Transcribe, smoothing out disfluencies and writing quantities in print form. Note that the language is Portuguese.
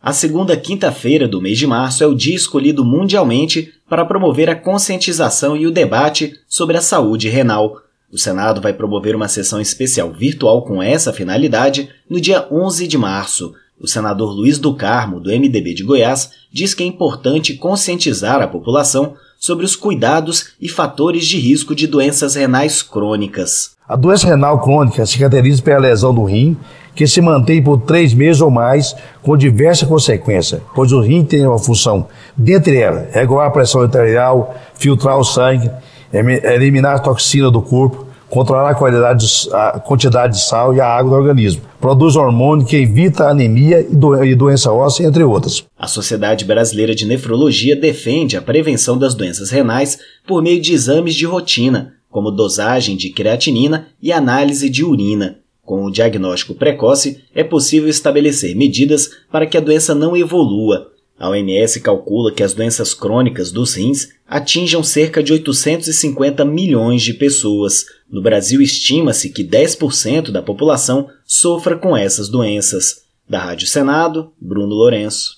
A segunda quinta-feira do mês de março é o dia escolhido mundialmente para promover a conscientização e o debate sobre a saúde renal. O Senado vai promover uma sessão especial virtual com essa finalidade no dia 11 de março. O senador Luiz do Carmo, do MDB de Goiás, diz que é importante conscientizar a população sobre os cuidados e fatores de risco de doenças renais crônicas. A doença renal crônica se caracteriza pela lesão do rim, que se mantém por 3 meses ou mais, com diversas consequências, pois o rim tem uma função, dentre elas, regular a pressão arterial, filtrar o sangue, eliminar a toxina do corpo, controlar a quantidade de sal e a água do organismo. Produz hormônio que evita a anemia e doença óssea, entre outras. A Sociedade Brasileira de Nefrologia defende a prevenção das doenças renais por meio de exames de rotina, como dosagem de creatinina e análise de urina. Com o diagnóstico precoce, é possível estabelecer medidas para que a doença não evolua. A OMS calcula que as doenças crônicas dos rins atinjam cerca de 850 milhões de pessoas. No Brasil, estima-se que 10% da população sofra com essas doenças. Da Rádio Senado, Bruno Lourenço.